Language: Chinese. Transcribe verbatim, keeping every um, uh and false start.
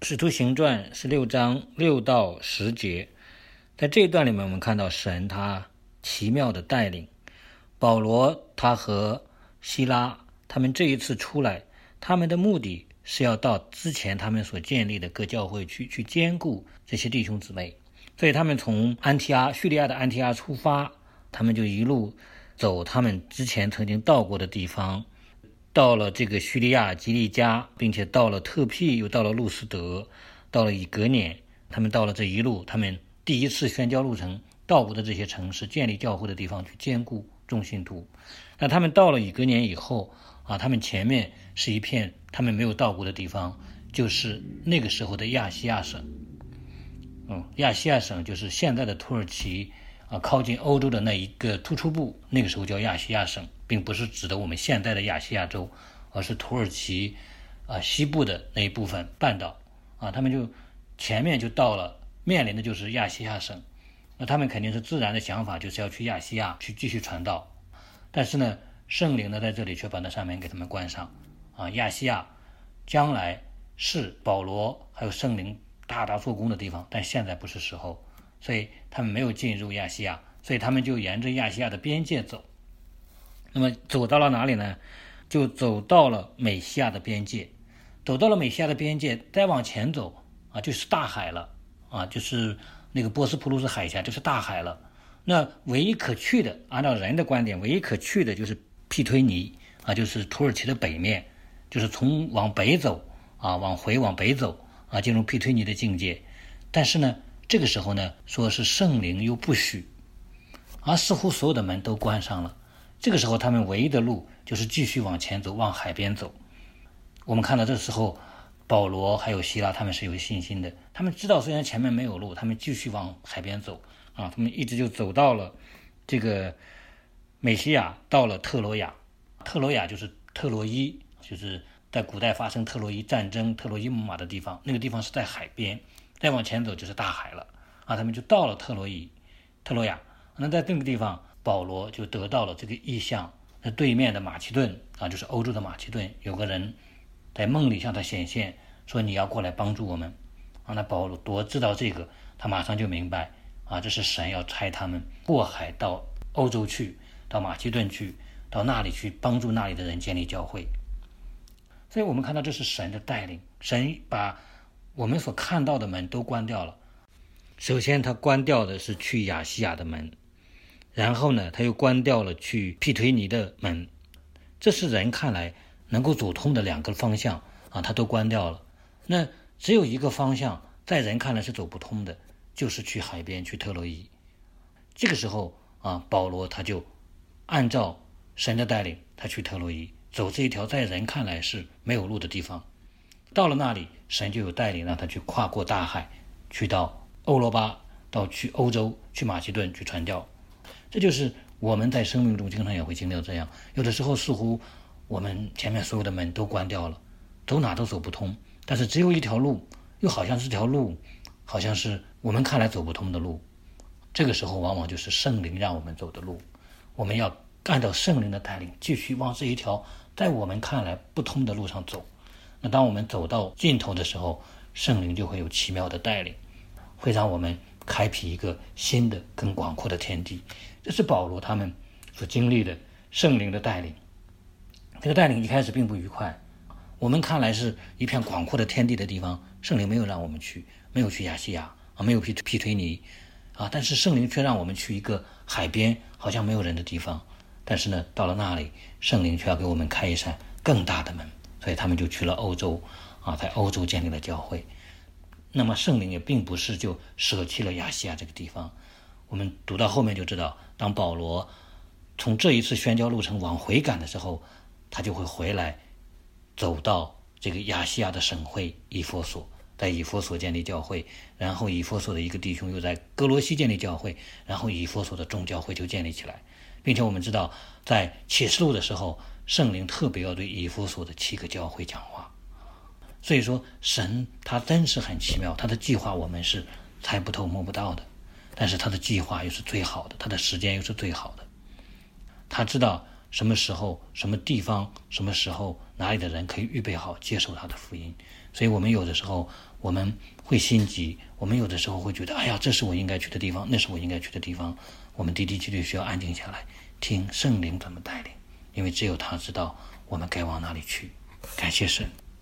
使徒行传十六章六到十节，在这一段里面，我们看到神他奇妙的带领。保罗他和希拉他们这一次出来，他们的目的是要到之前他们所建立的各教会去去兼顾这些弟兄姊妹。所以他们从安提阿叙利亚的安提阿出发，他们就一路走他们之前曾经到过的地方，到了这个叙利亚基利加，并且到了特庇，又到了路斯德，到了以格念。他们到了这一路，他们第一次宣教路程到过的这些城市，建立教会的地方去兼顾众信徒。那他们到了以格念以后啊，他们前面是一片他们没有到过的地方，就是那个时候的亚细亚省。嗯，亚细亚省就是现在的土耳其啊，靠近欧洲的那一个突出部，那个时候叫亚细亚省，并不是指的我们现在的亚细亚州，而是土耳其啊西部的那一部分半岛啊。他们就前面就到了，面临的就是亚细亚省。那他们肯定是自然的想法，就是要去亚细亚去继续传道。但是呢，圣灵呢在这里却把那扇门给他们关上啊。亚细亚将来是保罗还有圣灵大大做工的地方，但现在不是时候，所以他们没有进入亚细亚，所以他们就沿着亚细亚的边界走。那么走到了哪里呢？就走到了美西亚的边界。走到了美西亚的边界，再往前走啊，就是大海了啊，就是那个波斯普鲁斯海峡，就是大海了。那唯一可去的，按照人的观点，唯一可去的就是庇推尼啊，就是土耳其的北面，就是从往北走啊，往回往北走啊，进入庇推尼的境界。但是呢，这个时候呢，说是圣灵又不许，而似乎所有的门都关上了。这个时候他们唯一的路就是继续往前走，往海边走。我们看到这时候保罗还有希拉他们是有信心的，他们知道虽然前面没有路，他们继续往海边走啊，他们一直就走到了这个美西亚，到了特罗亚。特罗亚就是特洛伊，就是在古代发生特洛伊战争特洛伊木马的地方，那个地方是在海边，再往前走就是大海了啊，他们就到了特洛伊特罗亚。那在这个地方保罗就得到了这个意象，在对面的马其顿啊，就是欧洲的马其顿，有个人在梦里向他显现，说你要过来帮助我们啊。那保罗知道这个，他马上就明白啊，这是神要差他们过海到欧洲去，到马其顿去，到那里去帮助那里的人建立教会。所以我们看到这是神的带领，神把我们所看到的门都关掉了。首先他关掉的是去亚细亚的门，然后呢他又关掉了去庇推尼的门。这是人看来能够走通的两个方向啊，他都关掉了。那只有一个方向在人看来是走不通的，就是去海边，去特洛伊。这个时候啊，保罗他就按照神的带领，他去特洛伊，走这一条在人看来是没有路的地方。到了那里，神就有带领，让他去跨过大海，去到欧罗巴，到去欧洲，去马其顿去传教。这就是我们在生命中经常也会经历到这样，有的时候似乎我们前面所有的门都关掉了，走哪都走不通，但是只有一条路，又好像这条路好像是我们看来走不通的路。这个时候往往就是圣灵让我们走的路，我们要按照圣灵的带领，继续往这一条在我们看来不通的路上走。那当我们走到尽头的时候，圣灵就会有奇妙的带领，会让我们开辟一个新的更广阔的天地。这是保罗他们所经历的圣灵的带领。这个带领一开始并不愉快，我们看来是一片广阔的天地的地方，圣灵没有让我们去，没有去亚细亚啊，没有去庇推尼啊，但是圣灵却让我们去一个海边好像没有人的地方。但是呢，到了那里，圣灵却要给我们开一扇更大的门，所以他们就去了欧洲啊，在欧洲建立了教会。那么圣灵也并不是就舍弃了亚细亚这个地方，我们读到后面就知道，当保罗从这一次宣教路程往回赶的时候，他就会回来走到这个亚细亚的省会以弗所，在以弗所建立教会，然后以弗所的一个弟兄又在哥罗西建立教会，然后以弗所的众教会就建立起来。并且我们知道在启示录的时候，圣灵特别要对以弗所的七个教会讲话。所以说神他真是很奇妙，他的计划我们是猜不透摸不到的，但是他的计划又是最好的，他的时间又是最好的。他知道什么时候什么地方什么时候哪里的人可以预备好接受他的福音。所以我们有的时候我们会心急，我们有的时候会觉得，哎呀，这是我应该去的地方，那是我应该去的地方。我们的的确确需要安静下来，听圣灵怎么带领，因为只有他知道我们该往哪里去。感谢神。